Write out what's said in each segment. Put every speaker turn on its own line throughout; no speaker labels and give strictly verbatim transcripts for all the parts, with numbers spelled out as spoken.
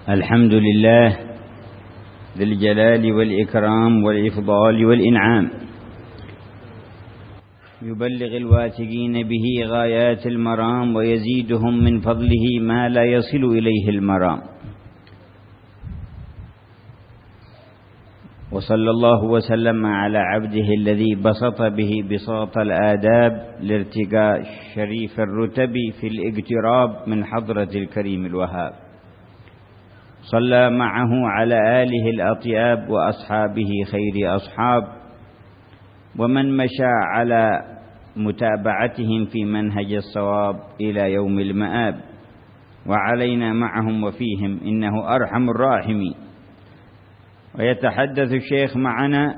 الحمد لله ذي الجلال والإكرام والإفضال والإنعام، يبلغ الواثقين به غايات المرام ويزيدهم من فضله ما لا يصل إليه المرام. وصلى الله وسلم على عبده الذي بسط به بساط الآداب لارتقاء شريف الرتب في الاقتراب من حضرة الكريم الوهاب. صلى معه على آله الأطياب وأصحابه خير أصحاب، ومن مشى على متابعتهم في منهج الصواب إلى يوم المآب، وعلينا معهم وفيهم إنه أرحم الراحمين. ويتحدث الشيخ معنا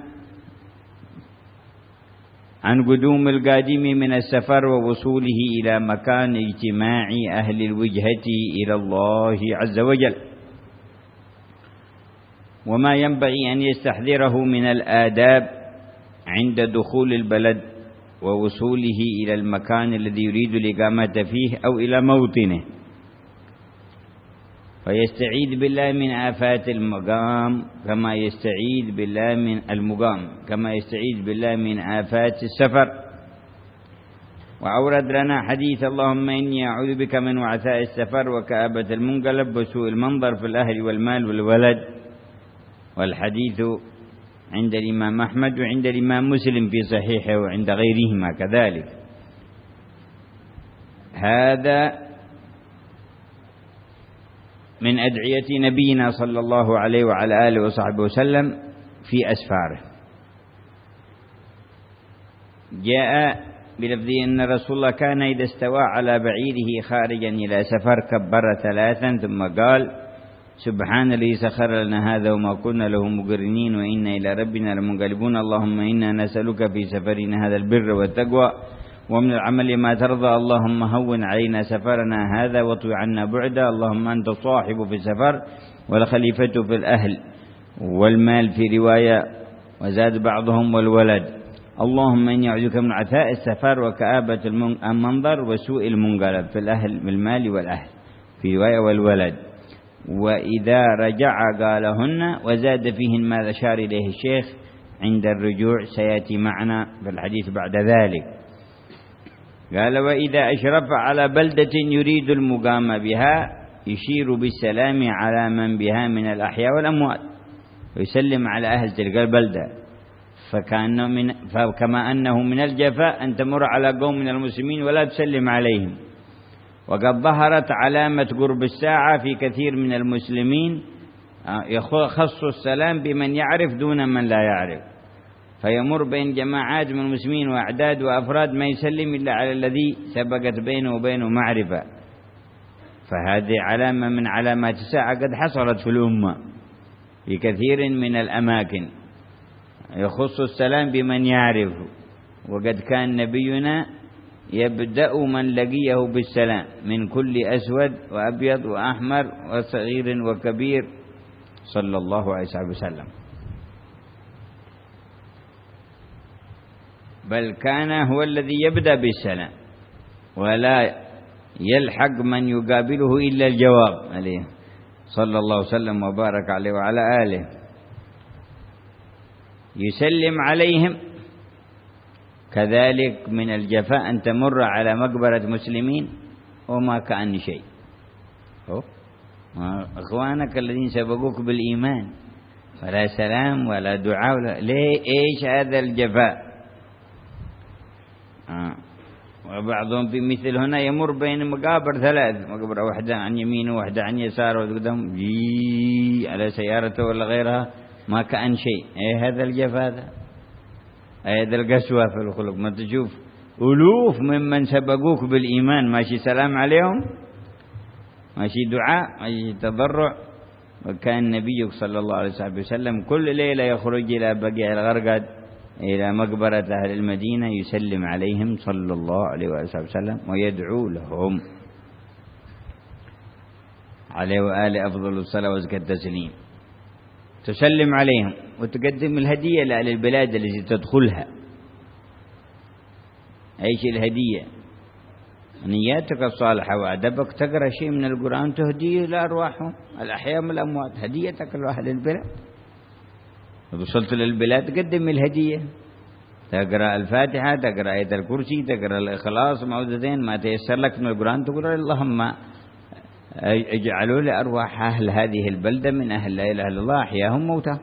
عن قدوم القادم من السفر ووصوله إلى مكان اجتماع أهل الوجهة إلى الله عز وجل، وما ينبغي أن يستحضره من الآداب عند دخول البلد ووصوله إلى المكان الذي يريد الإقامة فيه أو إلى موطنه، فيستعيذ بالله من آفات المقام كما يستعيذ بالله من المقام كما يستعيذ بالله من آفات السفر. وأورد لنا حديث اللهم إني أعوذ بك من وعثاء السفر وكآبة المنقلب وسوء المنظر في الأهل والمال والولد، والحديث عند الإمام أحمد وعند الإمام مسلم في صحيحه وعند غيرهما كذلك. هذا من أدعية نبينا صلى الله عليه وعلى آله وصحبه وسلم في أسفاره. جاء بلفظ أن رسول الله كان إذا استوى على بعيره خارجا إلى سفر كبر ثلاثا ثم قال سبحان الذي سخر لنا هذا وما كنا له مقرنين وإنا إلى ربنا لمنقلبون، اللهم إنا نسألك في سفرنا هذا البر والتقوى ومن العمل ما ترضى، اللهم هون علينا سفرنا هذا واطوي عنا بعدا، اللهم أنت الصاحب في السفر والخليفة في الأهل والمال في رواية، وزاد بعضهم والولد. اللهم إني أعوذ بك من عثاء السفر وكآبة المنظر وسوء المنقلب في الأهل بالمال والأهل في رواية والولد. وإذا رجع قالهن، وزاد فيهن ما أشار إليه الشيخ عند الرجوع سيأتي معنا في الحديث بعد ذلك. قال وإذا أشرف على بلدة يريد المقام بها يشير بالسلام على من بها من الأحياء والأموات ويسلم على أهل تلك البلدة، فكأنه من فكما أنه من الجفاء أن تمر على قوم من المسلمين ولا تسلم عليهم. وقد ظهرت علامة قرب الساعة في كثير من المسلمين يخص السلام بمن يعرف دون من لا يعرف، فيمر بين جماعات من المسلمين وأعداد وأفراد ما يسلم إلا على الذي سبقت بينه وبينه معرفة. فهذه علامة من علامات الساعة قد حصلت في الأمة في كثير من الأماكن، يخص السلام بمن يعرف. وقد كان نبينا يبدأ من لقيه بالسلام من كل أسود وأبيض وأحمر وصغير وكبير صلى الله عليه وسلم، بل كان هو الذي يبدأ بالسلام ولا يلحق من يقابله إلا الجواب عليه صلى الله وسلم وبارك عليه وعلى آله. يسلم عليهم. كذلك من الجفاء أن تمر على مقبرة مسلمين وما كأن شيء، أخوانك الذين سبقوك بالإيمان، ولا سلام ولا دعاء ولا ليه. إيش هذا الجفاء؟ آه. وبعضهم في مثل هنا يمر بين مقابر ثلاث، مقبرة واحدة عن يمينه وواحدة عن يساره وقدام جي على سيارته ولا غيرها ما كأن شيء. إيه هذا الجفاء هذا؟ هذا القسوة في الخلق. ما تشوف ألوف ممن سبقوك بالإيمان ماشي سلام عليهم، ماشي دعاء، ماشي تضرع. وكان نبيك صلى الله عليه وسلم كل ليلة يخرج إلى بقيع الغرقد إلى مقبرة أهل المدينة يسلم عليهم صلى الله عليه وسلم ويدعو لهم عليه وآله أفضل الصلاة وأزكى التسليم. تسلم عليهم وتقدم الهدية لأهل البلاد التي تدخلها. أيش الهدية؟ نياتك الصالحة وأدبك تقرأ شيء من القرآن تهديه لأرواحهم الأحياء من الأموات، هديتك لأهل البلاد. وصلت للبلاد قدم الهدية، تقرأ الفاتحة، تقرأ آية الكرسي، تقرأ الإخلاص معوذتين، ما تيسر لك من القرآن تقول اللهم اجعلوا لأرواح أهل هذه البلدة من أهل لا إله إلا الله أحياهم موتى.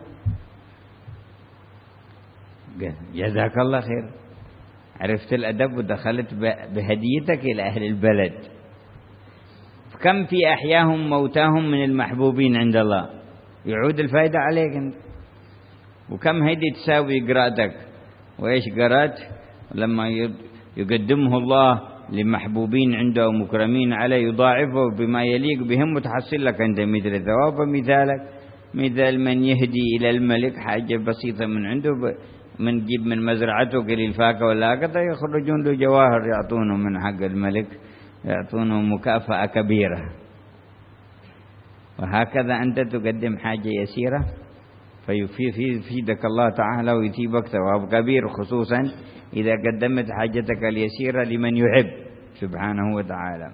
جزاك الله خير، عرفت الأدب ودخلت بهديتك إلى أهل البلد. كم في أحياهم موتاهم من المحبوبين عند الله، يعود الفائدة عليك انت. وكم هدي تساوي قراءتك، وإيش قرأت لما يقدمه الله لمحبوبين عنده ومكرمين عليه يضاعفه بما يليق بهم وتحصل لك أنت مثل ثواب. مثالك مثل من يهدي إلى الملك حاجة بسيطة من عنده، من جيب من مزرعته قليل فاكهة ولا كذا، يخرجون له جواهر يعطونه من حق الملك، يعطونه مكافأة كبيرة. وهكذا أنت تقدم حاجة يسيرة فيفيدك الله تعالى ويثيبك ثواب كبير، خصوصا إذا قدمت حاجتك اليسيرة لمن يحب سبحانه وتعالى،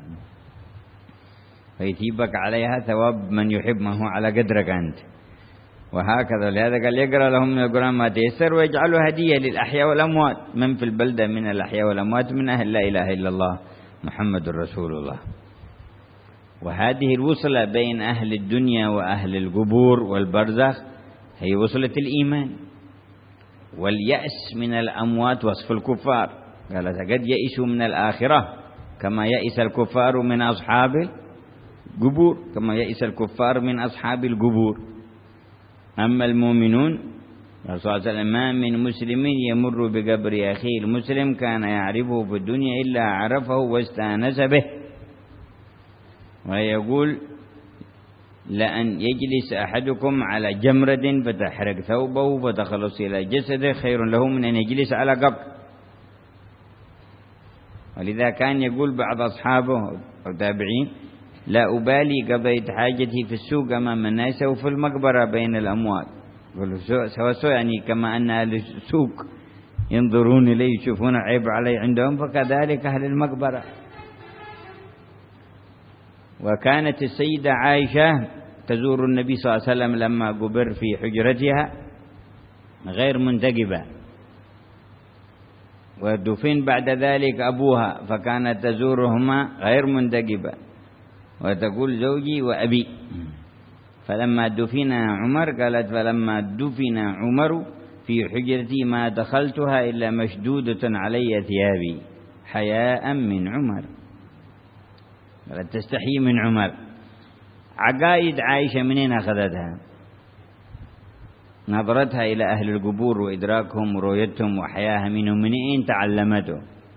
فيثيبك عليها ثواب من يحب ما هو على قدرك أنت. وهكذا لهذا قال يقرأ لهم من القرآن ما تيسر ويجعله هدية للأحياء والأموات، من في البلدة من الأحياء والأموات من أهل لا إله إلا الله محمد رسول الله. وهذه الوصلة بين أهل الدنيا وأهل القبور والبرزخ هي وصلة الإيمان. واليأس من الأموات وصف الكفار، قال قد يئسوا من الآخرة كما يئس الكفار من أصحاب القبور، كما يئس الكفار من أصحاب القبور. أما المؤمنون صلى الله عليه وسلم ما من مسلم يمر بقبر أخيه المسلم كان يعرفه في الدنيا إلا عرفه واستانس به. ويقول لأن يجلس أحدكم على جمرة فتحرق ثوبه فتخلص إلى جسده خير له من أن يجلس على قبر. ولذا كان يقول بعض أصحابه والتابعين لا أبالي قضيت حاجتي في السوق أمام الناس وفي المقبرة بين الأموات، سواء سواء يعني كما أن أهل السوق ينظرون إلي يشوفون عيب علي عندهم فكذلك أهل المقبرة. وكانت السيدة عائشة تزور النبي صلى الله عليه وسلم لما قبر في حجرتها غير منتقبة، ودفن بعد ذلك أبوها فكانت تزورهما غير منتقبة، وتقول زوجي وأبي. فلما دفن عمر قالت فلما دفن عمر في حجرتي ما دخلتها إلا مشدودة علي ثيابي حياء من عمر، قالت تستحي من عمر. عقائد عائشة منين أخذتها؟ نظرتها إلى أهل القبور وإدراكهم ورؤيتهم وحياها منهم، منين تعلمته؟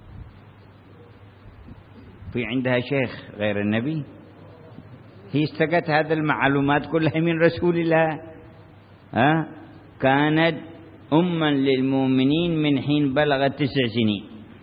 في عندها شيخ غير النبي؟ هي استقت هذه المعلومات كلها من رسول الله. ها؟ كانت أما للمؤمنين من حين بلغت تسع سنين،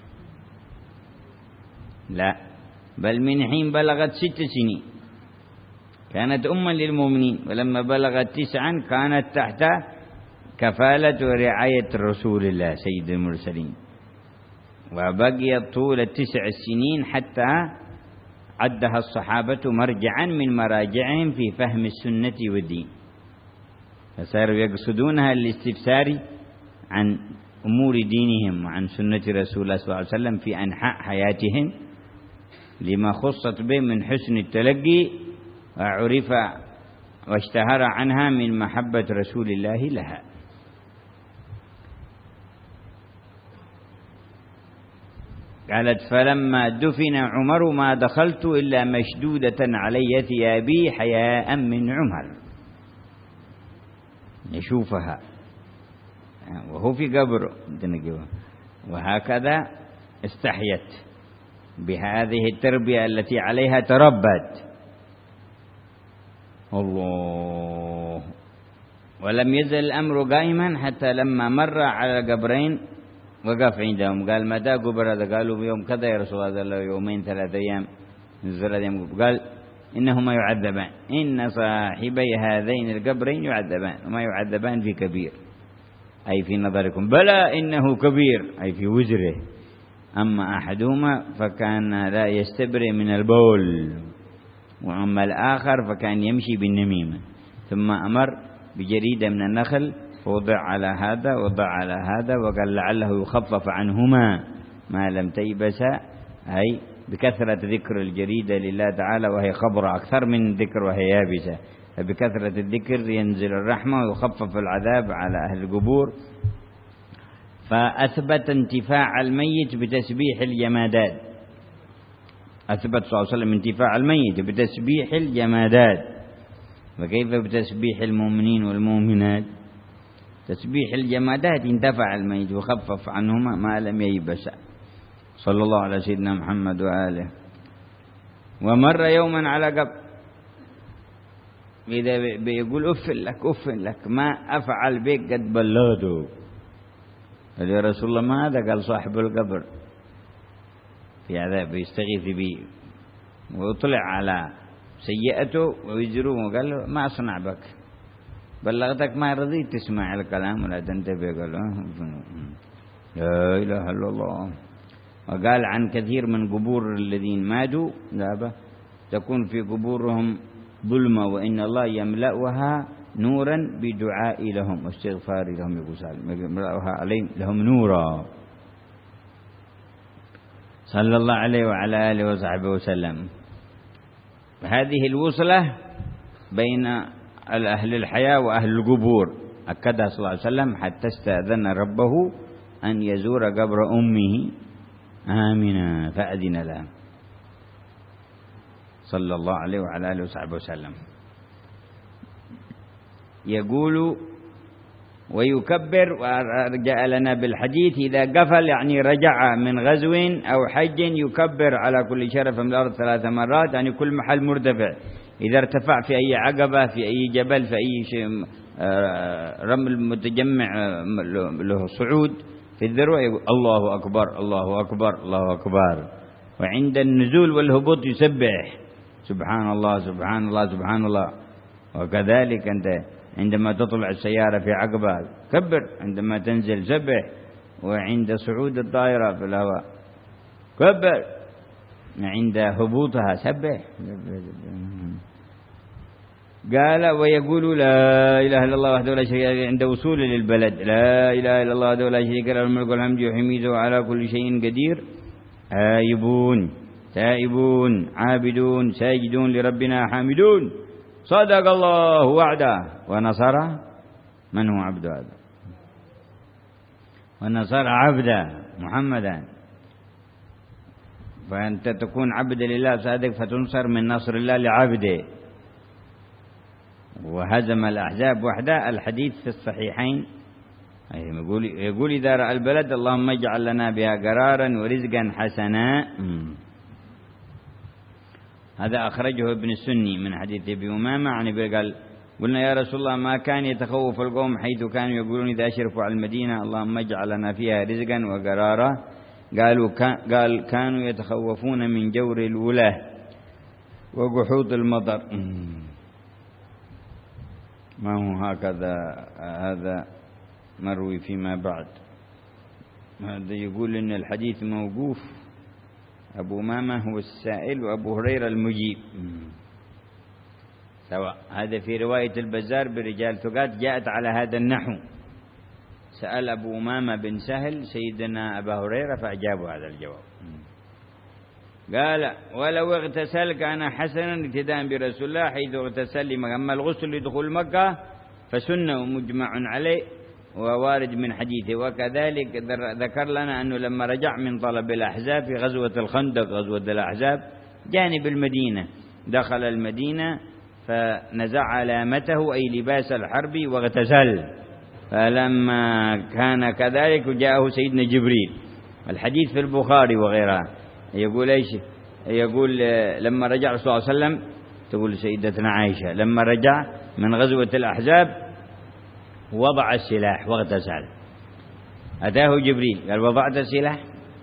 لا بل من حين بلغت ست سنين كانت أما للمؤمنين، ولما بلغت تسعا كانت تحت كفالة ورعاية رسول الله سيد المرسلين، وبقيت طول التسع السنين حتى عدها الصحابة مرجعا من مراجعهم في فهم السنة والدين، فصاروا يقصدونها للاستفسار عن أمور دينهم وعن سنة رسول الله صلى الله عليه وسلم في أنحاء حياتهم لما خصت به من حسن التلقي وعرف واشتهر عنها من محبة رسول الله لها. قالت فلما دفن عمر ما دخلت إلا مشدودة علي ثيابي حياء من عمر، يشوفها وهو في قبره. وهكذا استحيت بهذه التربية التي عليها تربت. الله. ولم يزل الأمر قائما حتى لما مر على قبرين وقف عندهم، قال متى قبر هذا؟ قالوا بيوم كذا يا رسول الله، يومين ثلاثة أيام نزل يوم. قال إنهما يعذبان، إن صاحبي هذين القبرين يعذبان، وما يعذبان في كبير أي في نظركم، بلى إنه كبير أي في وزره، أما أحدهما فكان لا يستبرئ من البول، وأما الآخر فكان يمشي بالنميمة. ثم أمر بجريدة من النخل فوضع على هذا وضع على هذا، وقال لعله يخفف عنهما ما لم تيبسا، أي بكثرة ذكر الجريدة لله تعالى وهي خبرة أكثر من ذكر وهي يابسة، فبكثرة الذكر ينزل الرحمة ويخفف العذاب على أهل القبور. فأثبت انتفاع الميت بتسبيح الجمادات، أثبت صلى الله عليه وسلم انتفاع الميت بتسبيح الجمادات، فكيف بتسبيح المؤمنين والمؤمنات؟ تسبيح الجمادات انتفع الميت وخفف عنهما ما لم ييبس. صلى الله على سيدنا محمد وآله. ومر يوما على قبر، إذا بيقول أف لك أف لك ما أفعل بك قد بلغته. قال يا رسول الله ما هذا؟ قال صاحب القبر في عذاب يستغيث به، وطلع على سيئته ويجروه وقال له ما أصنع بك، بلغتك ما رضيت تسمع الكلام ولا تنتبه. قال لا إله إلا الله. وقال عن كثير من قبور الذين ماتوا لا تكون في قبورهم ظلمة، وإن الله يملأها نورا بدعاء لهم واستغفار لهم، يقول سالم يملأها عليهم لهم نورا. صلى الله عليه وعلى آله وصحبه وسلم. هذه الوصلة بين أهل الحياة وأهل القبور أكدها صلى الله عليه وسلم حتى استأذن ربه أن يزور قبر أمه آمنة فأذن له صلى الله عليه وعلى آله وصحبه وسلم. يقول ويكبر، ورجع لنا بالحديث إذا قفل يعني رجع من غزو أو حج يكبر على كل شرف من الأرض ثلاث مرات، يعني كل محل مرتفع إذا ارتفع في أي عقبة في أي جبل في أي شيء رمل متجمع له صعود في الذروة يقول الله أكبر الله أكبر الله أكبر. وعند النزول والهبوط يسبح سبحان الله سبحان الله سبحان الله. وكذلك أنت عندما تطلع السيارة في عقبة كبر، عندما تنزل سبح، وعند صعود الطائرة في الهواء كبر، عند هبوطها سبح. قال ويقول لا إله إلا الله وحده لا شريك له عند وصول للبلد، لا إله إلا الله وحده لا شريك له الملك والحمد وحميده على كل شيء قدير، آيبون تائبون عابدون ساجدون لربنا حامدون، صدق الله وعده ونصر من هو عبد هذا، ونصر عبده محمدا. فأنت تكون عبد لله صادق فتنصر من نصر الله لعبده. وهزم الأحزاب وحده، الحديث في الصحيحين يقول يقول إذا رأى البلد اللهم اجعل لنا بها قرارا ورزقا حسنا. هذا أخرجه ابن السني من حديث أبي أمامة عن أبي قال قلنا يا رسول الله ما كان يتخوف القوم حيث كانوا يقولون إذا أشرفوا على المدينة اللهم اجعل لنا فيها رزقا وقرارا، قالوا قال كانوا يتخوفون من جور الولاة وجحود المطر. ما هو هكذا، هذا مروي فيما بعد. هذا يقول إن الحديث موقوف، أبو أمامة هو السائل وأبو هريرة المجيب سواء. هذا في رواية البزار برجال ثقات جاءت على هذا النحو. سأل أبو أمامة بن سهل سيدنا أبا هريرة فأجابوا هذا الجواب. قال ولو اغتسل كان حسنا ابتداء برسول الله حيث اغتسل. أما الغسل لدخول مكة فسنة مجمع عليه ووارد من حديثه. وكذلك ذكر لنا أنه لما رجع من طلب الأحزاب في غزوة الخندق غزوة الأحزاب جانب المدينة، دخل المدينة فنزع علامته أي لباس الحرب واغتسل. فلما كان كذلك جاءه سيدنا جبريل. الحديث في البخاري وغيرها يقول ايش؟ يقول لما رجع الرسول صلى الله عليه وسلم، تقول سيدتنا عائشة لما رجع من غزوة الأحزاب وضع السلاح واغتسل. أتاه جبريل قال وضعت السلاح؟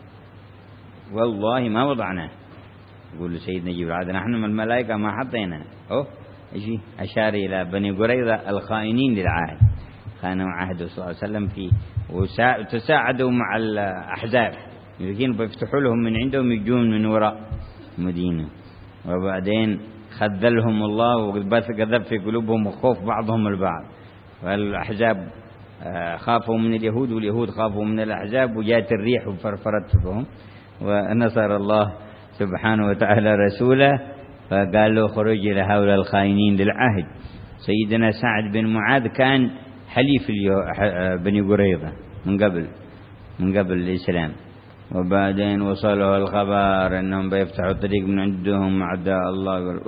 والله ما وضعناه. يقول سيدنا جبريل هذا نحن من الملائكة ما حطينا. أوه إيش؟ أشار إلى بني قريظة الخائنين للعهد، خانوا عهد صلى الله عليه وسلم فيه وتساعدوا مع الأحزاب المشركين بيفتحوا لهم من عندهم يجون من وراء المدينة، وبعدين خذلهم الله وقذف في قلوبهم وخوف بعضهم البعض، فالأحزاب خافوا من اليهود واليهود خافوا من الأحزاب، وجاءت الريح وفرفرتهم، ونصر الله سبحانه وتعالى رسوله، فقال له خرج إلى هؤلاء الخائنين للعهد. سيدنا سعد بن معاذ كان حليف بني قريظة من قبل من قبل الإسلام، وبعدين وصله الخبر أنهم بيفتحوا الطريق من عندهم أعداء الله،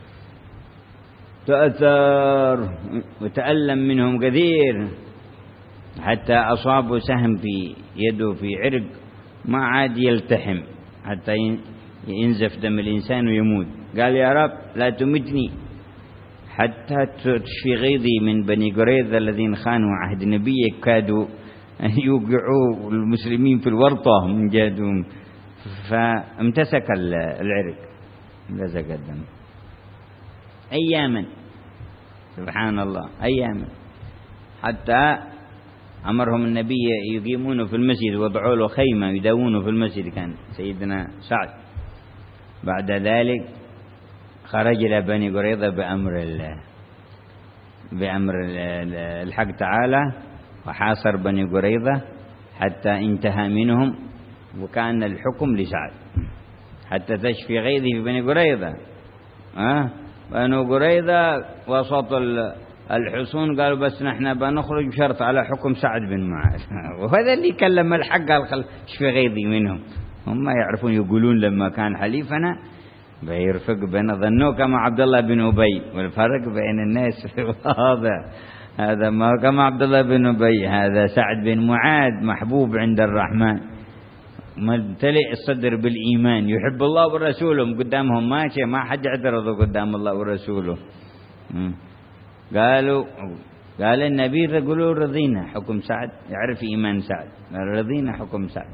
تأثر وتألم منهم كثير، حتى أصابوا سهم في يده في عرق ما عاد يلتحم حتى ينزف دم الإنسان ويموت. قال يا رب لا تمتني حتى تشفي غيظي من بني قريظة الذين خانوا عهد نبيك، كادوا أن يوقعوا المسلمين في الورطة من جهدهم، فامتسك العرق امتسك الدم أياما، سبحان الله أياما، حتى أمرهم النبي يقيمونه في المسجد، وضعوا له خيمة يداوونه في المسجد كان سيدنا سعد. بعد ذلك خرج إلى بني قريظة بأمر الله بأمر الحق تعالى، وحاصر بني قريظة حتى انتهى منهم، وكان الحكم لسعد حتى تشفي غيظه في بني قريظة. أه؟ بني قريظة وسط الحصون قالوا بس نحن بنخرج بشرط على حكم سعد بن معاذ وهذا اللي كلم الحق قال خل شفي غيظي منهم. هم يعرفون يقولون لما كان حليفنا بيرفق بين ظنوه كما عبد الله بن أبي، والفرق بين الناس واضح. هذا ما كما عبد الله بن أبي، هذا سعد بن معاذ محبوب عند الرحمن، ممتلئ الصدر بالإيمان، يحب الله ورسوله، قدامهم ماشي ما حد يعترض قدام الله ورسوله. قالوا قال النبي يقولوا رضينا حكم سعد، يعرف إيمان سعد، رضينا حكم سعد.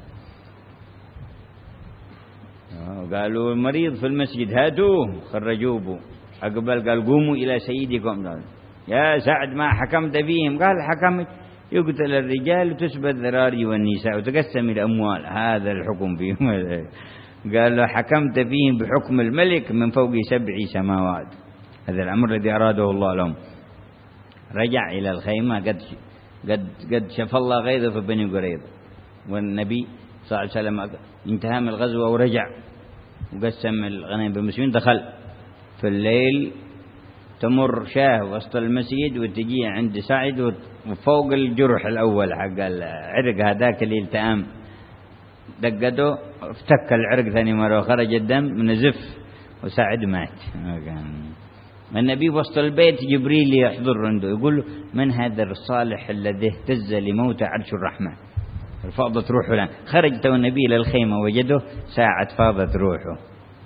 قالوا المريض في المسجد هاتوه، خرجوه، أقبل قال قوموا إلى سيدكم. قال يا سعد ما حكمت فيهم؟ قال حكمت يقتل الرجال وتسبى الذراري والنساء وتقسم الأموال، هذا الحكم فيهم. قال له حكمت فيهم بحكم الملك من فوق سبع سماوات، هذا الأمر الذي أراده الله لهم. رجع إلى الخيمة، قد قد قد شفى الله غيظه في بني قريظة، والنبي صلى الله عليه وسلم انتهى من الغزوة ورجع وقسم الغنائم بالمسلمين. دخل في الليل تمر شاه وسط المسجد وتجي عند سعد وفوق الجرح الأول حق العرق هذاك اللي التئام، دقته افتك العرق ثاني مرة وخرج الدم نزف وسعد مات. النبي وسط البيت جبريل يحضر عنده يقول له من هذا الصالح الذي اهتز لموت عرش الرحمن، فاضت روحه الآن. خرج تو النبي إلى الخيمة وجده ساعة فاضت روحه.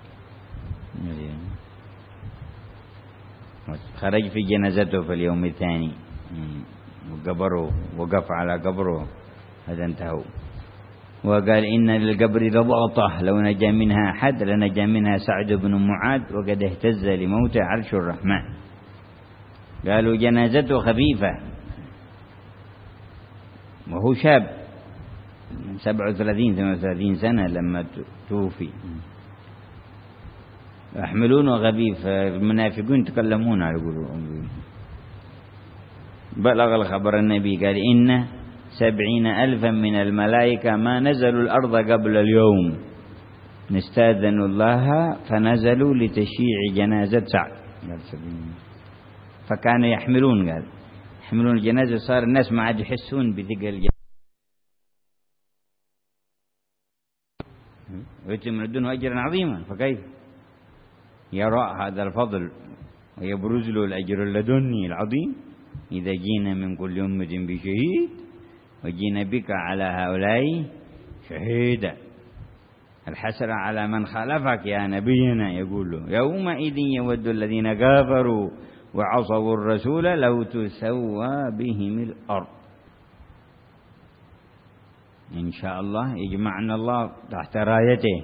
خرج في جنازته في اليوم الثاني وقبره، وقف على قبره، هذا انتهوا. وقال إن للقبر لضغطة لو نجا منها أحد لنجا منها سعد بن معاذ وقد اهتز لموت عرش الرحمن. قالوا جنازته خفيفة وهو شاب سبعة وثلاثين ثمانية وثلاثين سنة لما توفي، يحملونه خفيف. المنافقون تكلمون على يقولوا بلغ الخبر النبي قال إن سبعين ألفا من الملائكة ما نزلوا الأرض قبل اليوم نستاذن الله فنزلوا لتشييع جنازة سعد. فكانوا يحملون قال يحملون الجنازة، صار الناس ما عاد يحسون بثقل الجنازة ويتم لدنه أجرا عظيما، فكيف يرى هذا الفضل ويبرز له الأجر اللدني العظيم؟ إذا جينا من كل أمة بشهيد وجينا بك على هؤلاء شهيدا، الحسرة على من خالفك يا نبينا. يقول له يومئذ يود الذين كفروا وعصوا الرسول لو تسوى بهم الأرض. إن شاء الله يجمعنا الله تحت رايته،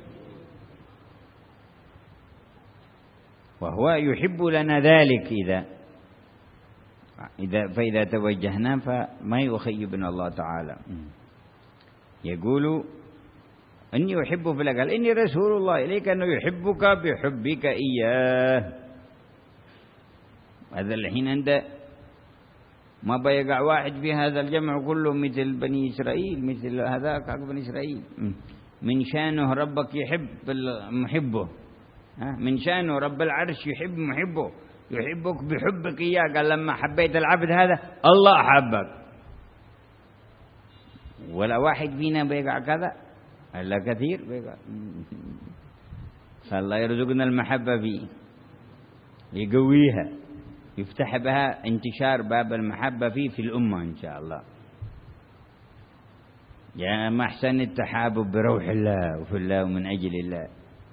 وهو يحب لنا ذلك. إذا إذا فإذا توجهنا فما يخيبنا الله تعالى. يقول إني أحب في الله، قال إني رسول الله إليك، أنه يحبك بحبك إياه. هذا الحين عنده ما بيقع واحد في هذا الجمع كله مثل بني إسرائيل، مثل هذاك بني إسرائيل. من شأنه ربك يحب محبه، من شأنه رب العرش يحب محبه، يحبك بحبك إياه. قال لما حبيت العبد هذا الله أحبك. ولا واحد فينا بيقع كذا، إلا كثير بيقع. فالله يرزقنا المحبة فيه، يقويها، يفتح بها انتشار باب المحبة فيه في الأمة إن شاء الله. يا محسن التحابب بروح الله وفي الله ومن أجل الله،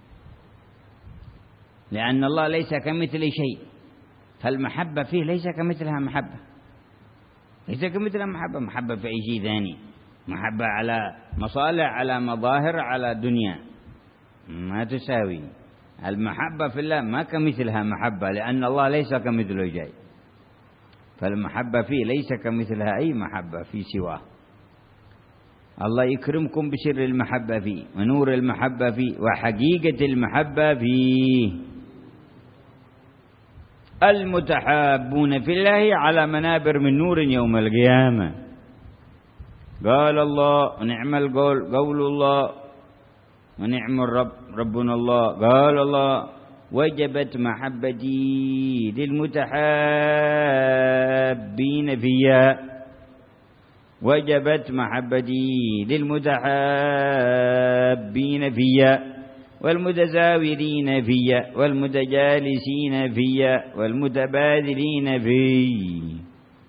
لأن الله ليس كمثل شيء، فالمحبة فيه ليس كمثلها محبة، ليس كمثلها محبة. محبة في أي شيء ثاني، محبة على مصالح، على مظاهر، على دنيا، ما تساوي. المحبة في الله ما كمثلها محبة، لأن الله ليس كمثله شيء، فالمحبة فيه ليس كمثلها أي محبة في سواه. الله يكرمكم بسر المحبة فيه، ونور المحبة فيه، وحقيقة المحبة فيه. المتحابون في الله على منابر من نور يوم القيامة. قال الله ونعم القول قول الله، ونعم الرب ربنا الله. قال الله وجبت محبتي للمتحابين فيها، وجبت محبتي للمتحابين فيها، والمتزاورين فيها، والمتجالسين فيها، والمتبادلين فيه.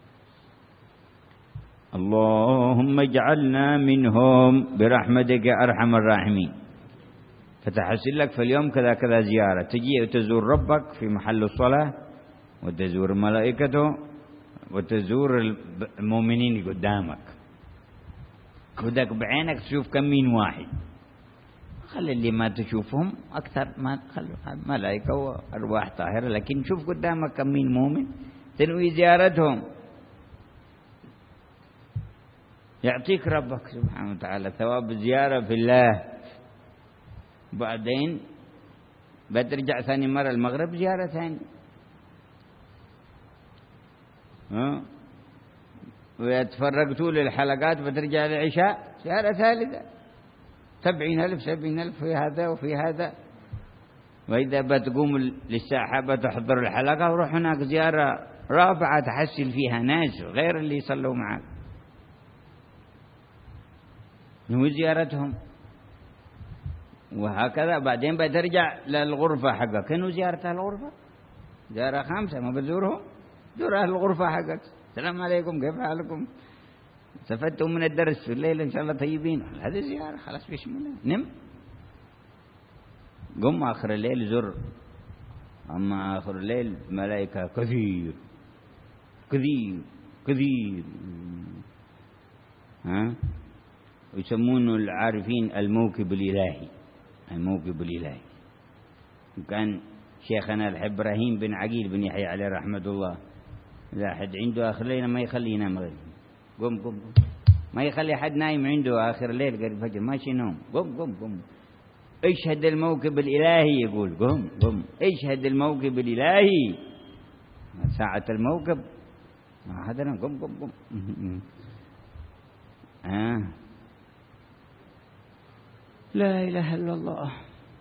اللهم اجعلنا منهم برحمتك أرحم الراحمين. فتحصل لك في اليوم كذا كذا زيارة، تجي وتزور ربك في محل الصلاة، وتزور ملائكته، وتزور المؤمنين قدامك، خذك بعينك تشوف كم من واحد. خلي اللي ما تشوفهم أكثر، ما خلي ملائكة وأرواح طاهرة، لكن شوف قدامك كم من مؤمن تنوي زيارتهم. يعطيك ربك سبحانه وتعالى ثواب الزيارة في الله. بعدين بترجع ثاني مرة المغرب زيارة ثانية، ها، ويتفرق طول الحلقات بترجع للعشاء زيارة ثالثة. سبعين ألف سبعين ألف في هذا وفي هذا. وإذا بتقوم للساحة بتحضر الحلقة وروح هناك زيارة رابعة تحصل فيها ناس غير اللي يصلوا معك، نوي زيارتهم. وهكذا بعدين بترجع للغرفة حقك، كانوا زيارة الغرفة زيارة خامسة، ما بتزورهم، زور أهل الغرفة حقك. السلام عليكم، كيف حالكم، استفدتم من الدرس في الليل إن شاء الله طيبين. هذه زيارة خلاص بيشملها. نم قم آخر الليل زر. أما آخر الليل ملائكة كثير كثير كثير، ها، يسمونه العارفين الموكب الإلهي، الموكب الإلهي. وكان شيخنا الحب إبراهيم بن عقيل بن يحيى عليه رحمة الله، إذا حد عنده آخر الليل ما يخليه ينام غير قم قم، ما يخلي حد نايم عنده آخر الليل قبل الفجر ماشي نوم، قم قم قم. اشهد الموكب الإلهي، يقول قم قم اشهد الموكب الإلهي. ساعة الموكب ما هذا قم قم قم. آه. لا إله إلا الله.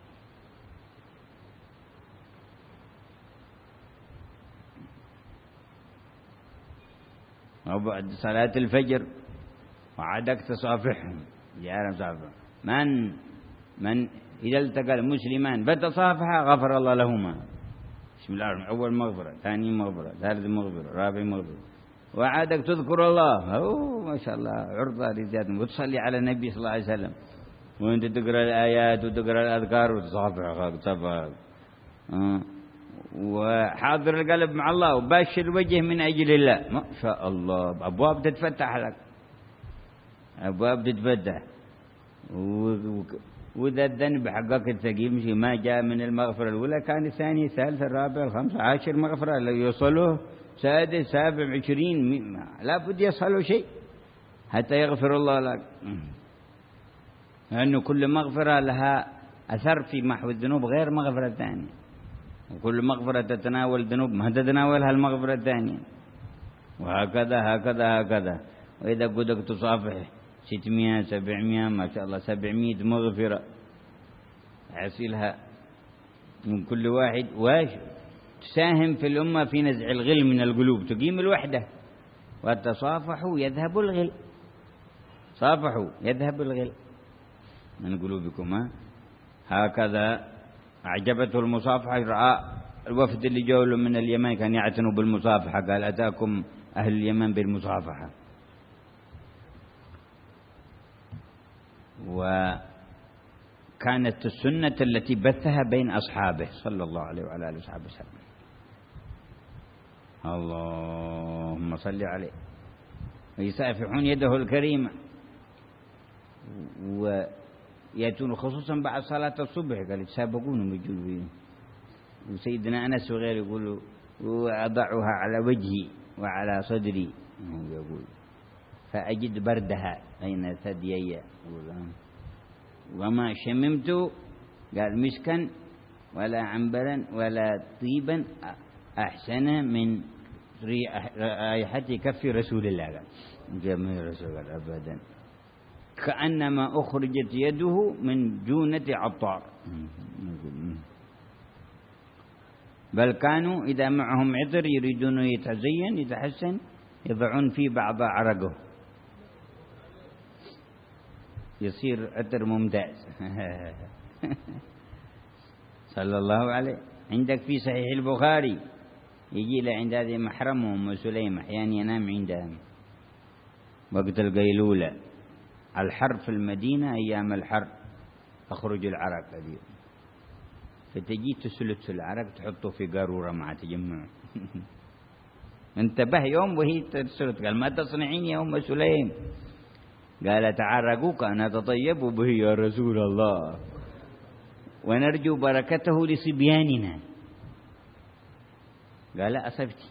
وبعد صلاة الفجر وعدك تصافحهم، زيارة مصافحة. من من إذا التقى المسلمان فتصافحا غفر الله لهما. بسم الله الرحمن الرحيم. أول مغفرة، ثاني مغفرة، ثالث مغفرة، رابع مغفرة. وعادك تذكر الله، أوه ما شاء الله عرضة لزيادة، وتصلي على النبي صلى الله عليه وسلم، وأنت تقرأ الآيات وتقرأ الأذكار وتصافح تصافح. آه. وحاضر القلب مع الله، وباشر الوجه من أجل الله. ما شاء الله أبواب تتفتح لك، أبواب تتفتح. وإذا الذنب حقك الثقيل مشي ما جاء من المغفرة الأولى، كان الثاني الثالث الرابع الخامس عاشر مغفرة، لو يوصلوا سادس سابع عشرين لا بد يصلوا شيء حتى يغفر الله لك. لأنه كل مغفرة لها أثر في محو الذنوب غير مغفرة ثانية، وكل مغفرة تتناول ذنوب ما تتناولها المغفرة الثانية، وهكذا هكذا هكذا. وإذا قدك تصافح ستمائة سبعمائة ما شاء الله سبعمائة مغفرة حصلها من كل واحد، واش تساهم في الأمة في نزع الغل من القلوب، تقيم الوحدة. وتصافحوا يذهب الغل، صافحوا يذهب الغل من قلوبكم. ها؟ هكذا أعجبته المصافحة، رأى الوفد اللي جاءوا من اليمن كان يعتنوا بالمصافحة، قال أتاكم أهل اليمن بالمصافحة. وكانت السنة التي بثها بين أصحابه صلى الله عليه وعلى آله وصحبه وسلم. اللهم صل عليه. ويسافحون يده الكريمة، ويأتون خصوصا بعد صلاة الصبح، قال يتسابقون ويجون. وسيدنا أنس وغيره يقولوا وأضعها على وجهي وعلى صدري، يقول فأجد بردها بين ثديي، وما شممت قال مسكا ولا عنبرا ولا طيبا أحسن من رائحة كف رسول الله. قال جميع رسول الله أبدا، كأنما أخرجت يده من جونة عطار. بل كانوا إذا معهم عطر يريدون يتزين يتحسن يضعون فيه بعض عرقه يصير عطر ممتاز. صلى الله عليه. عندك في صحيح البخاري يجي له عند هذه محرمه أم سليم أحيانا ينام عندها وقت القيلولة. الحر في المدينة أيام الحر تخرج العرق هذه، فتجي تسلت العرق تحطه في قارورة مع تجمع. انتبه يوم وهي تسلت، قال ما تصنعين يا أم سليم؟ قالت عرقك أنا تطيب به يا رسول الله ونرجو بركته لصبياننا. قال لا أصبتي.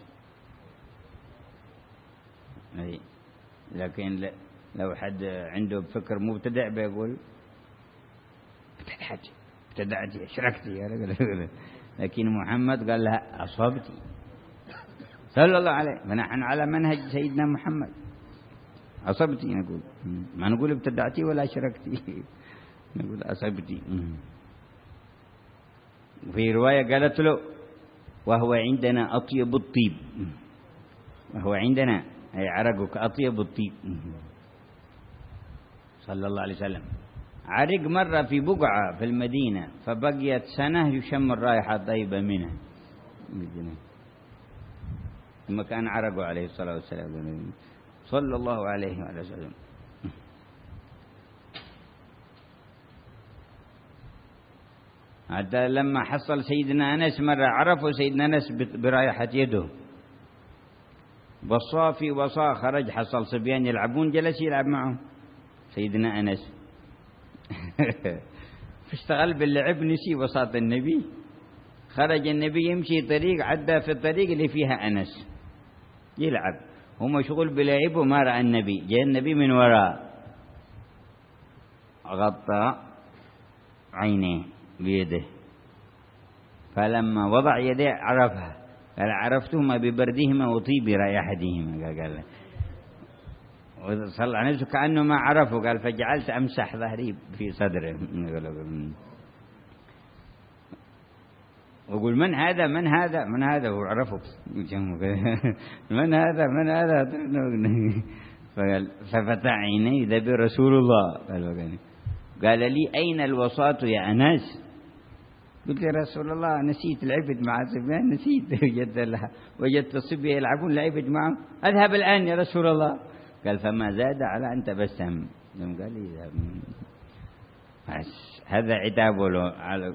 لكن لو حد عنده فكر مبتدع بيقول ابتدعتي ابتدعتي اشركتي يا رجل. لكن محمد قال لها أصبتي صلى الله عليه. فنحن على منهج سيدنا محمد. أصبتي نقول، ما نقول ابتدعتي ولا اشركتي، نقول أصبتي. وفي رواية قالت له وهو عندنا أطيب الطيب، وهو عندنا أي عرقك أطيب الطيب. صلى الله عليه وسلم. عرق مرة في بقعة في المدينة فبقيت سنة يشم الرائحة طيبة منها، ثم كان عرقه عليه الصلاة والسلام صلى الله عليه وعلى وسلم. حتى لما حصل سيدنا أنس مرة عرفوا سيدنا أنس برائحة يده، والصافي وصا خرج حصل صبيان يلعبون جلس يلعب معهم سيدنا أنس. فاشتغل باللعب نسي وساط النبي. خرج النبي يمشي طريق، عدى في الطريق اللي فيها أنس يلعب، هو مشغول بلعب وما رأى النبي. جاء النبي من وراء غطى عينيه بيده، فلما وضع يديه عرفها، قال عرفتهما ببردهما وطيب رائحتهما. قال وصلى على نفسه كأنه ما عرفه، قال فجعلت أمسح ظهري في صدره وقول من هذا من هذا من هذا وعرفه من هذا من هذا. فقال ففتح عيني ذا برسول الله. قال لي أين الوساط يا أنس؟ قلت يا رسول الله نسيت لعبت مع الصبيان، نسيت. وجدت لها وجدت الصبيان يلعبون لعبت معهم، أذهب الآن يا رسول الله. قال فما زاد على أن تبسم. قال لي اذهب. هذا عتابه له على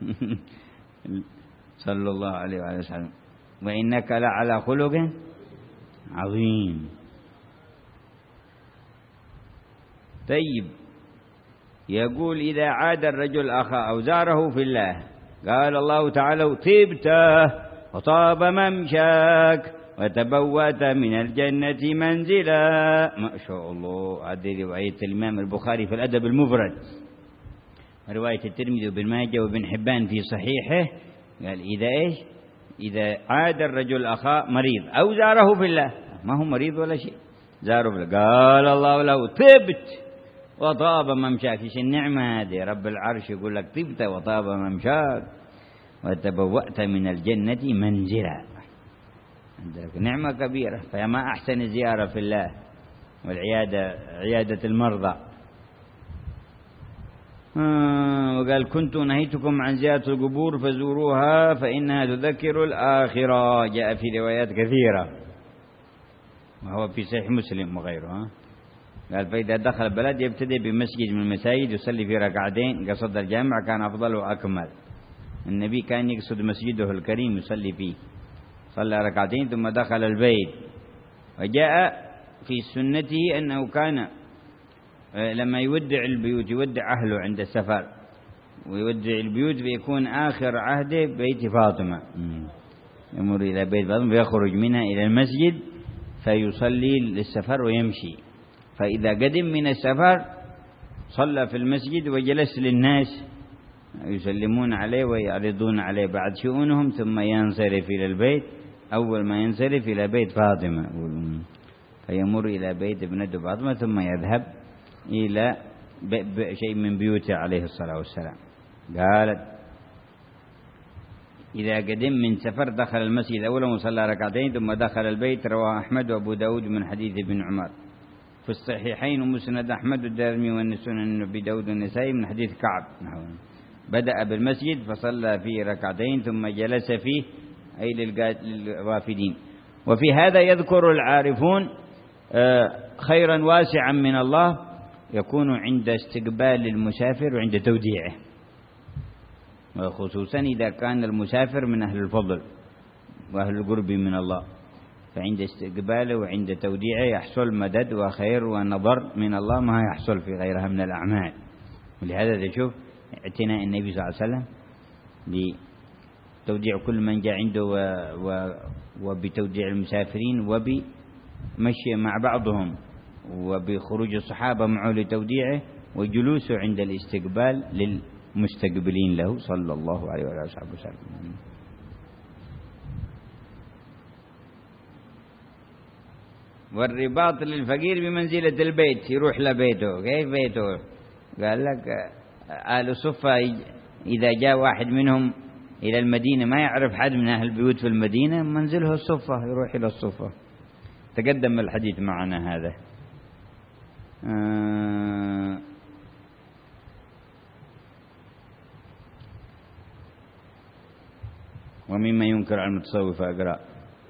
صلى الله عليه وعلى وسلم. وإنك لعلى خلق عظيم. طيب يقول إذا عاد الرجل أخاه أو زاره في الله قال الله تعالى طبت وطاب ممشاك وتبوأت من الجنة منزلا. ما شاء الله. هذه رواية الإمام البخاري في الأدب المفرد رواية الترمذي وابن ماجه وابن حبان في صحيحه، قال إذا إيش إذا عاد الرجل أخاه مريض أو زاره في الله، ما هو مريض ولا شيء، زاره في الله، قال الله له طبت وطاب ممشاك. إيش النعمة هذه؟ رب العرش يقول لك طبت وطاب ممشاك وتبوأت من الجنة منزلا. عندك نعمة كبيرة، فما أحسن الزيارة في الله والعيادة، عيادة المرضى. آه وقال كنت نهيتكم عن زيارة القبور فزوروها فإنها تذكر الآخرة، جاء في روايات كثيرة وهو في صحيح مسلم وغيره. قال فإذا دخل البلد يبتدئ بمسجد من المساجد يصلي في ركعتين، قصد الجامع كان أفضل وأكمل. النبي كان يقصد مسجده الكريم يصلي فيه، صلى ركعتين ثم دخل البيت. وجاء في سنته أنه كان لما يودع البيوت يودع أهله عند السفر، ويودع البيوت فيكون آخر عهده بيت فاطمة، يمر إلى بيت فاطمة فيخرج منها إلى المسجد فيصلي للسفر ويمشي. فإذا قدم من السفر صلى في المسجد وجلس للناس يسلمون عليه ويعرضون عليه بعد شؤونهم، ثم ينصرف إلى البيت. أول ما ينصرف إلى بيت فاطمة فيمر إلى بيت ابنته فاطمة ثم يذهب إلى شيء من بيوته عليه الصلاة والسلام. قالت إذا قدم من سفر دخل المسجد أولا وصلى ركعتين ثم دخل البيت. رواه أحمد وأبو داود من حديث ابن عمر في الصحيحين ومسند أحمد والدارمي والسنن أبي داود والنسائي من حديث كعب نحو. بدأ بالمسجد فصلى فيه ركعتين ثم جلس فيه أي للوافدين. وفي هذا يذكر العارفون خيرا واسعا من الله يكون عند استقبال المسافر وعند توديعه، وخصوصا إذا كان المسافر من أهل الفضل وأهل القرب من الله، فعند استقباله وعند توديعه يحصل مدد وخير ونظر من الله ما يحصل في غيرها من الأعمال. ولهذا تشوف اعتناء النبي صلى الله عليه وسلم بتوديع كل من جاء عنده و... و... وبتوديع المسافرين وبمشي مع بعضهم وبخروج الصحابة معه لتوديعه وجلوسه عند الاستقبال للمستقبلين له صلى الله عليه وآله وسلم. والرباط للفقير بمنزلة البيت، يروح لبيته. كيف بيته؟ قال لك آل صفة إذا جاء واحد منهم إلى المدينة ما يعرف حد من أهل البيوت في المدينة منزله الصفة، يروح إلى الصفة. تقدم الحديث معنا هذا. آه ومما ينكر على المتصوف أقرأ.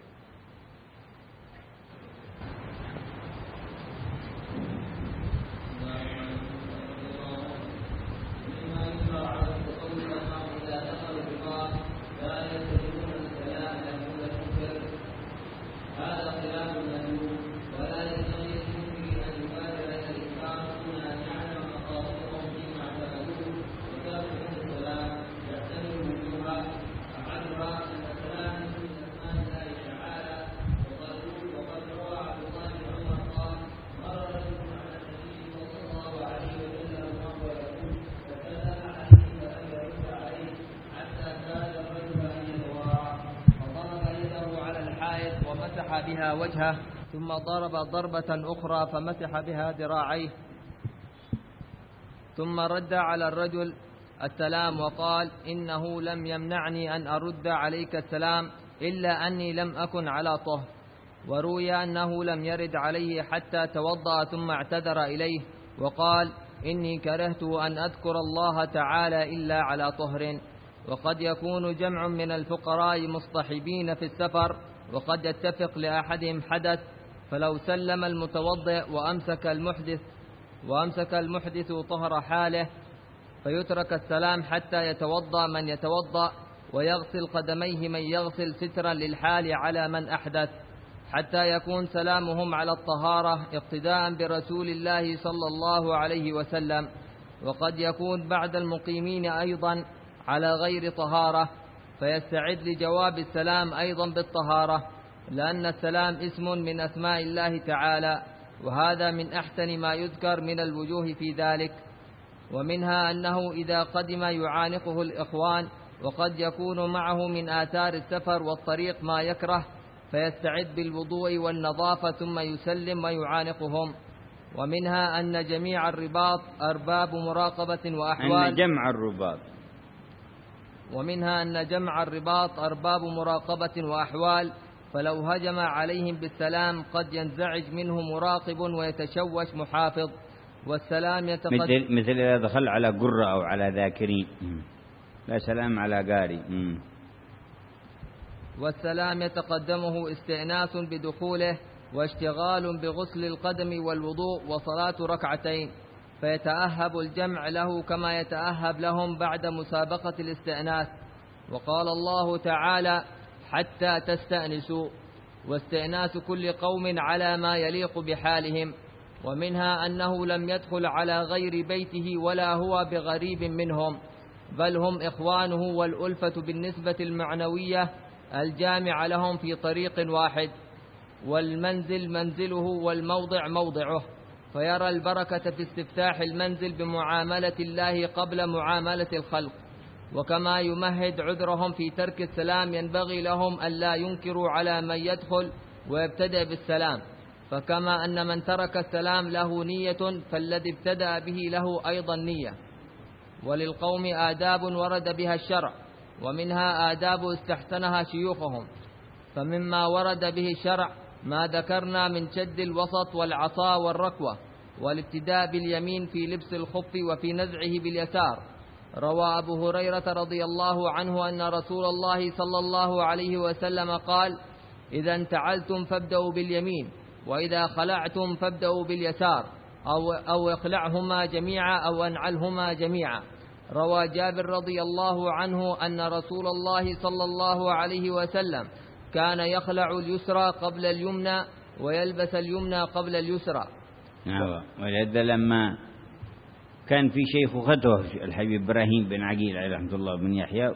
بها وجهه ثم ضرب ضربة أخرى فمسح بها ذراعيه، ثم رد على الرجل السلام وقال إنه لم يمنعني أن أرد عليك السلام إلا أني لم أكن على طهر. وروي أنه لم يرد عليه حتى توضأ ثم اعتذر إليه وقال إني كرهت أن أذكر الله تعالى إلا على طهر. وقد يكون جمع من الفقراء مصطحبين في السفر وقد يتفق لأحدهم حدث، فلو سلم المتوضئ وأمسك المحدث وأمسك المحدث طهر حاله فيترك السلام حتى يتوضأ من يتوضأ ويغسل قدميه من يغسل سترا للحال على من أحدث، حتى يكون سلامهم على الطهارة اقتداء برسول الله صلى الله عليه وسلم. وقد يكون بعد المقيمين أيضا على غير طهارة فيستعد لجواب السلام أيضا بالطهارة، لأن السلام اسم من أسماء الله تعالى، وهذا من أحسن ما يذكر من الوجوه في ذلك. ومنها أنه إذا قدم يعانقه الإخوان وقد يكون معه من آثار السفر والطريق ما يكره، فيستعد بالوضوء والنظافة ثم يسلم ويعانقهم. ومنها أن جميع الرباط أرباب مراقبة وأحوال
أن جمع الرباط
ومنها أن جمع الرباط أرباب مراقبة وأحوال، فلو هجم عليهم بالسلام قد ينزعج منه مراقب ويتشوش محافظ، والسلام يتقدم
مثل, مثل إذا دخل على قرة أو على ذاكرين، لا سلام على قاري.
والسلام يتقدمه استئناس بدخوله واشتغال بغسل القدم والوضوء وصلاة ركعتين، فيتأهب الجمع له كما يتأهب لهم بعد مسابقة الاستئناس. وقال الله تعالى: حتى تستأنسوا، واستئناس كل قوم على ما يليق بحالهم. ومنها أنه لم يدخل على غير بيته ولا هو بغريب منهم، بل هم إخوانه، والألفة بالنسبة المعنوية الجامع لهم في طريق واحد، والمنزل منزله والموضع موضعه، فيرى البركة في استفتاح المنزل بمعاملة الله قبل معاملة الخلق. وكما يمهد عذرهم في ترك السلام ينبغي لهم ألا ينكروا على من يدخل ويبتدأ بالسلام، فكما أن من ترك السلام له نية فالذي ابتدأ به له أيضا نية. وللقوم آداب ورد بها الشرع، ومنها آداب استحسنها شيوخهم، فمما ورد به الشرع ما ذكرنا من شد الوسط والعصا والركوة، والابتداء باليمين في لبس الخف وفي نزعه باليسار. روى أبو هريرة رضي الله عنه أن رسول الله صلى الله عليه وسلم قال: إذا انتعلتم فابدأوا باليمين، وإذا خلعتم فابدأوا باليسار، أو, أو اخلعهما جميعا أو انعلهما جميعا. روى جابر رضي الله عنه أن رسول الله صلى الله عليه وسلم كان يخلع اليسرى قبل اليمنى ويلبس اليمنى قبل اليسرى.
نعم. ولهذا لما كان في شيخوخته الحبيب إبراهيم بن عقيل عليه رحمة الله بن يحيى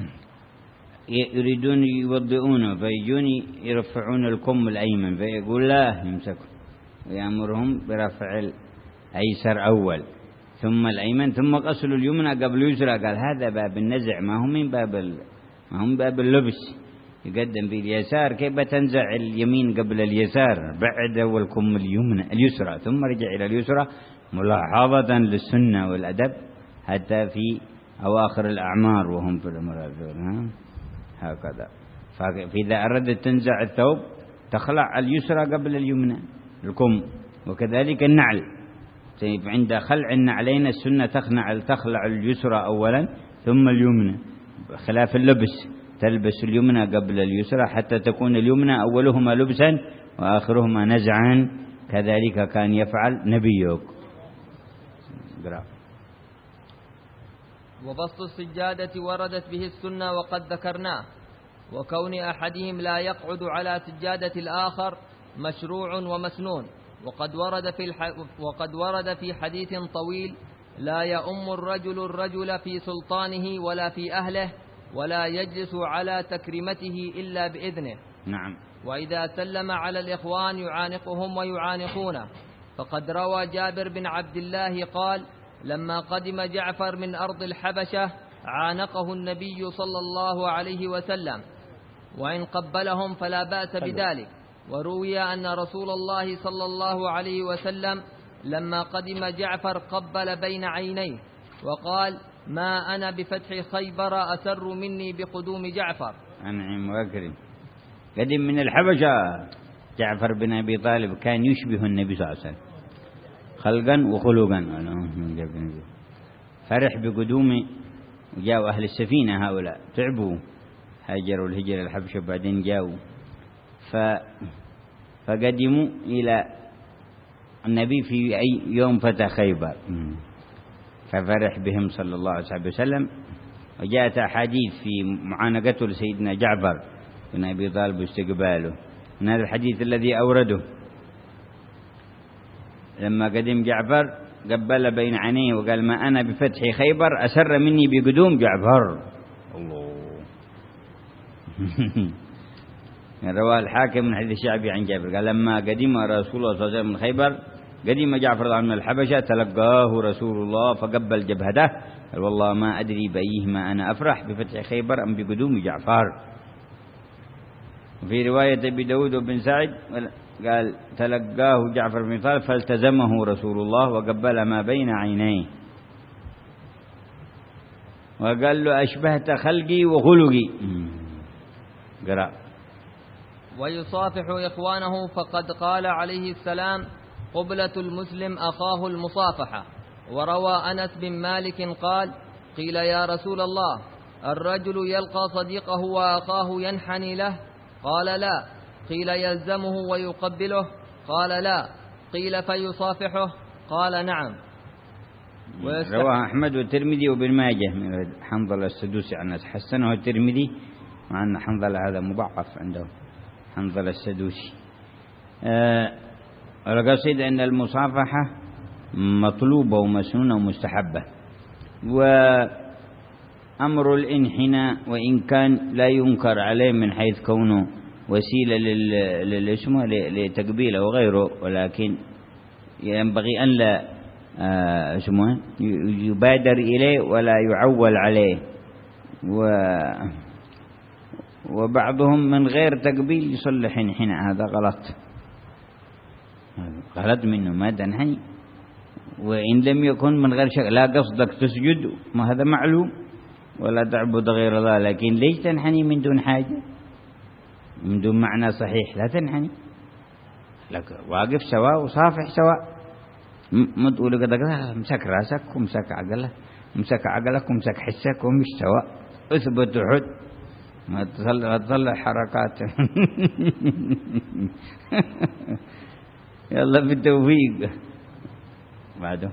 يريدون يوضئونه، فيجون يرفعون الكم الأيمن، فيقول لا يمسكوا، ويأمرهم برفع الأيسر أول ثم الأيمن ثم غسل اليمنى قبل اليسرى. قال هذا باب النزع، ما هو من باب ما هو من باب اللبس. يقدم باليسار، كيف تنزع اليمين قبل اليسار؟ بعد والكم اليمنى اليسرى ثم رجع إلى اليسرى، ملاحظة للسنة والأدب حتى في أواخر الأعمار وهم في الأمر هكذا. فإذا أردت تنزع الثوب تخلع اليسرى قبل اليمنى الكم، وكذلك النعل. عند خلع النعلين السنة تخلع تخلع اليسرى أولا ثم اليمنى، خلاف اللبس تلبس اليمنى قبل اليسرى حتى تكون اليمنى أولهما لبسا وآخرهما نزعا، كذلك كان يفعل نبيك.
وبسط السجادة وردت به السنة وقد ذكرناه، وكون أحدهم لا يقعد على سجادة الآخر مشروع ومسنون. وقد ورد في الح... وقد ورد في حديث طويل: لا يؤم الرجل الرجل في سلطانه ولا في أهله، ولا يجلس على تكريمته إلا بإذنه.
نعم.
وإذا سلم على الإخوان يعانقهم ويعانقونه. فقد روى جابر بن عبد الله قال: لما قدم جعفر من أرض الحبشة عانقه النبي صلى الله عليه وسلم، وإن قبلهم فلا بأس بذلك. وروي أن رسول الله صلى الله عليه وسلم لما قدم جعفر قبل بين عينيه وقال: ما أنا بفتح خيبر أسر مني بقدوم جعفر.
أنعم وأكرم. قدم من الحبشة جعفر بن أبي طالب، كان يشبه النبي صلى الله عليه وسلم خلقا وخلقا، فرح بقدومه. وجاءوا أهل السفينة هؤلاء تعبوا، هاجروا الهجرة الحبشة بعدين جاءوا ف... فقدموا إلى النبي في أي يوم فتح خيبر، ففرح بهم صلى الله عليه وسلم. وجاءت أحاديث في معانقته لسيدنا جعفر بن أبي طالب واستقباله. من هذا الحديث الذي أورده: لما قدم جعفر قبل بين عينيه وقال: ما أنا بفتح خيبر أسر مني بقدوم جعفر. الله. رواه الحاكم من حديث الشعبي عن جابر قال: لما قدم رسول الله صلى الله عليه وسلم من خيبر قدم جعفر من الحبشة تلقاه رسول الله فقبل جبهته، قال والله ما أدري بأيهما أنا أفرح، بفتح خيبر أم بقدوم جعفر. وفي رواية أبي داود وبن سعد قال تلقاه جعفر بن طالب فالتزمه رسول الله وقبل ما بين عينيه وقال له أشبهت خلقي وخلقي. قرأ.
ويصافح إخوانه فقد قال عليه السلام قبلة المسلم أخاه المصافحة. وروى أنس بن مالك قال قيل يا رسول الله الرجل يلقى صديقه وأخاه ينحني له؟ قال لا. قيل يلزمه ويقبله؟ قال لا. قيل فيصافحه؟ قال نعم.
رواه أحمد والترمذي وابن ماجه من حنظلة السدوسي عن أنس، حسنه الترمذي مع أن حنظلة هذا مضعف عنده، حنظلة السدوسي. أه القصيد أن المصافحة مطلوبة ومسنونة ومستحبة، وأمر الانحناء وإن كان لا ينكر عليه من حيث كونه وسيلة للاسم لتقبيله وغيره، ولكن ينبغي أن لا آه اسمه يبادر إليه ولا يعول عليه. و وبعضهم من غير تقبيل يصلح انحناء، هذا غلط، غلط منه، ما تنحني وإن لم يكن من غير شيء، لا قصدك تسجد ما هذا معلوم ولا تعبد غير الله، لكن ليش تنحني من دون حاجة من دون معنى صحيح؟ لا تنحني، لك واقف سواء وصافح سواء، ما تقول كذا كذا امسك راسك وامسك عقلك امسك عقلك وامسك حسك ومش سواء، اثبت وحد، ما تطلع تطلع حركات. يلا بالتوفيق. بعده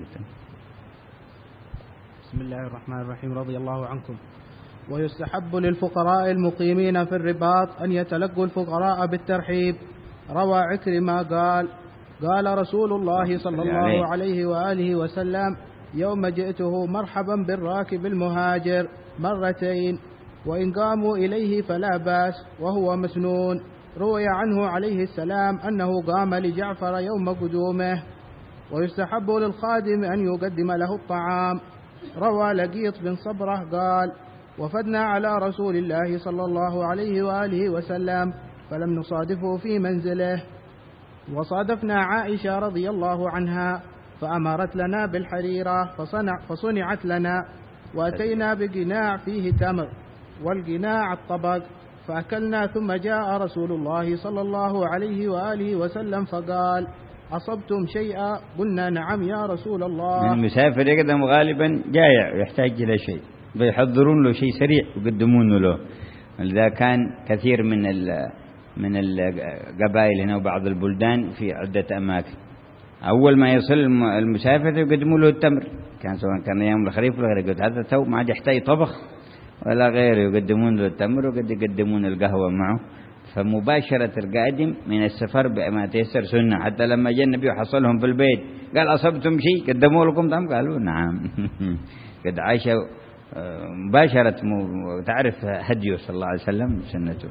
بسم الله الرحمن الرحيم. رضي الله عنكم. ويستحب للفقراء المقيمين في الرباط أن يتلقوا الفقراء بالترحيب. روى عكرمة قال قال رسول الله صلى الله عليه وآله وسلم يوم جئته مرحبا بالراكب المهاجر مرتين، وإن قاموا إليه فلا بأس وهو مسنون. روي عنه عليه السلام أنه قام لجعفر يوم قدومه. ويستحب للخادم أن يقدم له الطعام. روى لقيط بن صبرة قال وفدنا على رسول الله صلى الله عليه وآله وسلم فلم نصادفه في منزله، وصادفنا عائشة رضي الله عنها فأمرت لنا بالحريرة فصنع فصنعت لنا، وأتينا بقناع فيه تمر والقناع الطبق فأكلنا، ثم جاء رسول الله صلى الله عليه وآله وسلم فقال أصبتم شيئا؟ قلنا نعم يا رسول الله.
المسافر يقدم غالبا جائع يحتاج إلى شيء بيحضرون له شيء سريع ويقدمونه له، لذا كان كثير من من القبائل هنا وبعض البلدان في عدة أماكن أول ما يصل المسافر يقدموا له التمر، كان سواء كان يوم الخريف ولا غيره، هذا تو ما عاد يحتاج طبخ ولا غيره، يقدمون له التمر وقد يقدمون القهوة معه. فمباشرة القادم من السفر بما تيسر سنة، حتى لما جاء النبي وحصلهم في البيت قال أصبتم شيء قدموا لكم طعام؟ قالوا نعم. قد عاش مباشرة، تعرف هديه صلى الله عليه وسلم سنته.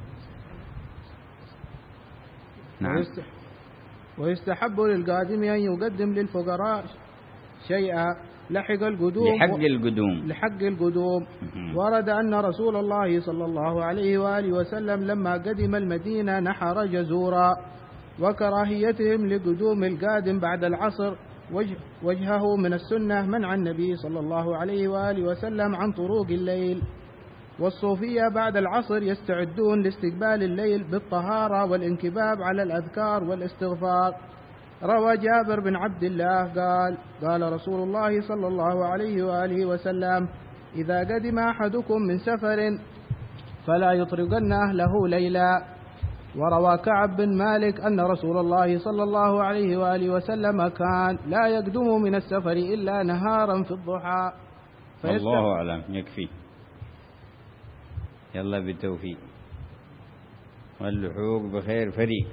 نعم.
ويستحب للقادم أن يقدم للفقراء شيئا لحق القدوم
لحق القدوم
لحق القدوم ورد أن رسول الله صلى الله عليه وآله وسلم لما قدم المدينة نحر جزورا، وكراهيتهم لقدوم القادم بعد العصر وجه وجهه من السنة منع النبي صلى الله عليه وآله وسلم عن طروق الليل. والصوفية بعد العصر يستعدون لاستقبال الليل بالطهارة والانكباب على الأذكار والاستغفار. روى جابر بن عبد الله قال قال رسول الله صلى الله عليه وآله وسلم إذا قدم أحدكم من سفر فلا يطرقن أهله ليلا. وروى كعب بن مالك أن رسول الله صلى الله عليه وآله وسلم كان لا يقدم من السفر إلا نهارا في الضحى.
الله أعلم، يكفي. يلا بالتوفيق واللحوق بخير فريق.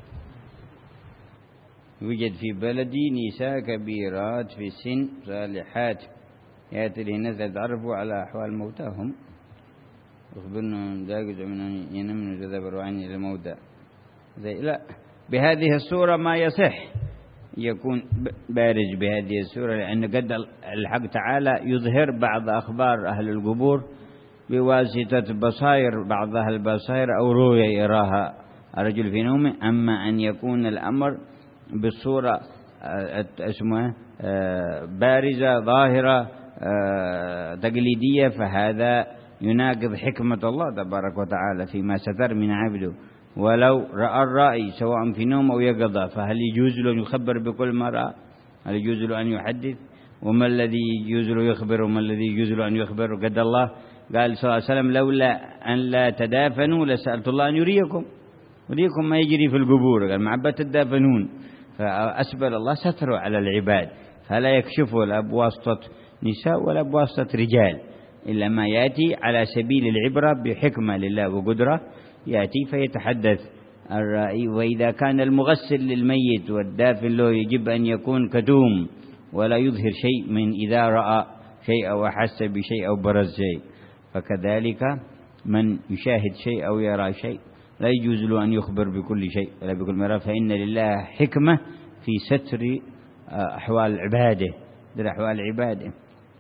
يوجد في بلدي نساء كبيرات في السن صالحات يأتي للناس يتعرفوا على أحوال موتاهم، يخبرنا داقج من ينمن جذب الروعين إلى الموتى. لا، بهذه الصورة ما يصح، يكون بارز بهذه السورة، لأن قد الحق تعالى يظهر بعض أخبار أهل القبور بواسطة بصائر، بعض أهل البصائر أو رؤيا يراها الرجل في نومه. أما أن يكون الأمر بالصورة اسمها بارزة ظاهرة تقليدية، فهذا يناقض حكمة الله تبارك وتعالى فيما ستر من عبده. ولو رأى الرأي سواء في نوم أو يقظة، فهل يجوز له أن يخبر بكل ما رأى؟ هل يجوز له أن يحدث؟ وما الذي يجوز له يخبر وما الذي يجوز له أن يخبر؟ قد الله قال صلى الله عليه وسلم: لولا أن لا تدافنوا لسألت الله أن يريكم يريكم ما يجري في القبور، قال معبة تدافنون. فأسبل الله ستره على العباد، فلا يكشفه لا بواسطة نساء ولا بواسطة رجال، إلا ما يأتي على سبيل العبرة بحكمة لله وقدرة، يأتي فيتحدث الرأي. وإذا كان المغسل للميت والدافن له يجب أن يكون كتوم ولا يظهر شيء من إذا رأى شيء أو أحس بشيء أو برز شيء، فكذلك من يشاهد شيء أو يرى شيء لا يجوز له أن يخبر بكل شيء ولا بكل مرة، فإن لله حكمة في ستر أحوال عباده، در أحوال عباده.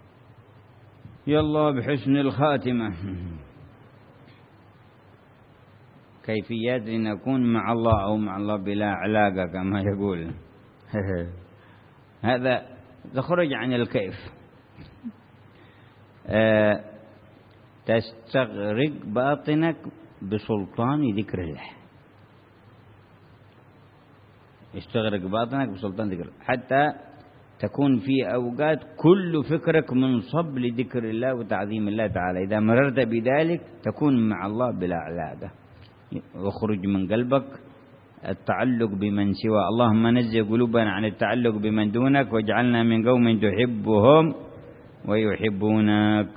يلا بحسن الخاتمة. كيفيات لنكون مع الله أو مع الله بلا علاقة كما يقول. هذا تخرج عن الكيف. أه تستغرق باطنك بسلطان ذكر الله، يستغرق باطنك بسلطان ذكر الله، حتى تكون في أوقات كل فكرك منصب لذكر الله وتعظيم الله تعالى. إذا مررت بذلك تكون مع الله بلا علاقة، واخرج من قلبك التعلق بمن سوى. اللهم نزه قلوبنا عن التعلق بمن دونك، واجعلنا من قوم تحبهم ويحبونك.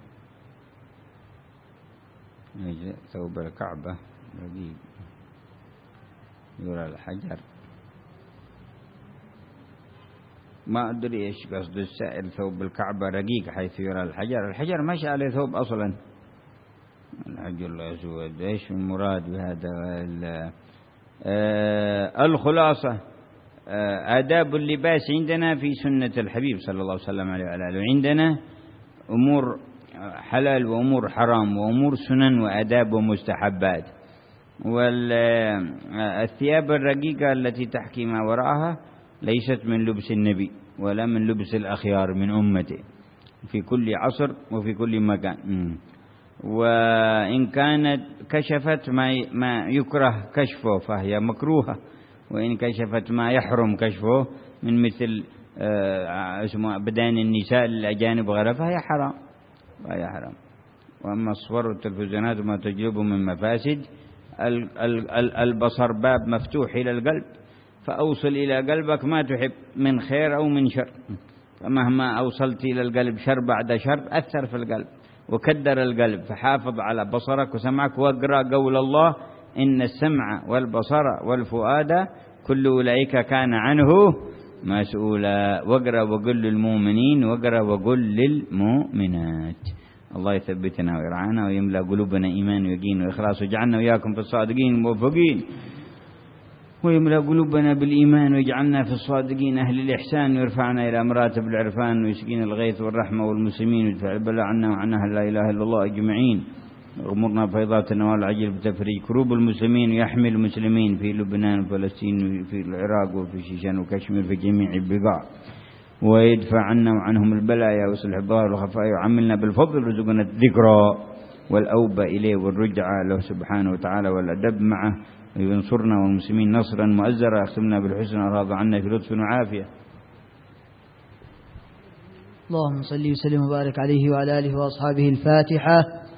ثوب الكعبة رقيق يرى الحجر، ما أدري إيش قصد السائل. ثوب الكعبة رقيق حيث يرى الحجر، الحجر ماشي عليه ثوب أصلا، الحجر الأسود. إيش المراد بهذا؟ آه الخلاصة آه آداب اللباس عندنا في سنة الحبيب صلى الله عليه وسلم عليه وعلى آله. عندنا أمور حلال وأمور حرام وأمور سنن وآداب ومستحبات. والثياب الرقيقة التي تحكي ما وراءها ليست من لبس النبي ولا من لبس الأخيار من أمته في كل عصر وفي كل مكان. وإن كانت كشفت ما يكره كشفه فهي مكروهة، وإن كشفت ما يحرم كشفه من مثل اسمه بدان النساء الأجانب وغيرها فهي حرام فهي حرام. وأما الصور والتلفزيونات وما تجلبه من مفاسد، البصر باب مفتوح إلى القلب، فأوصل إلى قلبك ما تحب من خير أو من شر، فمهما أوصلت إلى القلب شر بعد شر أثر في القلب وكدر القلب. فحافظ على بصرك وسمعك، واقرأ قول الله: إن السمع والبصر والفؤاد كل أولئك كان عنه مسؤولا. واقرأ وقل للمؤمنين، واقرأ وقل للمؤمنات. الله يثبتنا ويرعانا ويملأ قلوبنا إيمان ويقين وإخلاص، ويجعلنا وإياكم في الصادقين الموفقين، ويملأ قلوبنا بالإيمان ويجعلنا في الصادقين أهل الإحسان، ويرفعنا إلى مراتب العرفان، ويسقينا الغيث والرحمة والمسلمين، ويدفع البلاء عنا وعن أهل لا إله إلا الله أجمعين. وأمرنا بفيضات النوال العجل بتفريج كروب المسلمين، ويحمي المسلمين في لبنان وفلسطين وفي العراق وفي شيشان وكشمير في جميع البقاع، ويدفع عنا وعنهم البلايا ويصلح الظاهر والخفاء، ويعملنا بالفضل رزقنا الذكرى والأوبة إليه والرجعة له سبحانه وتعالى والأدب معه، وينصرنا والمسلمين نصرا مؤزرا، يختمنا بالحسنى وراض عنا في لطف وعافية.
اللهم صل وسلم وبارك عليه وعلى آله وأصحابه. الفاتحة.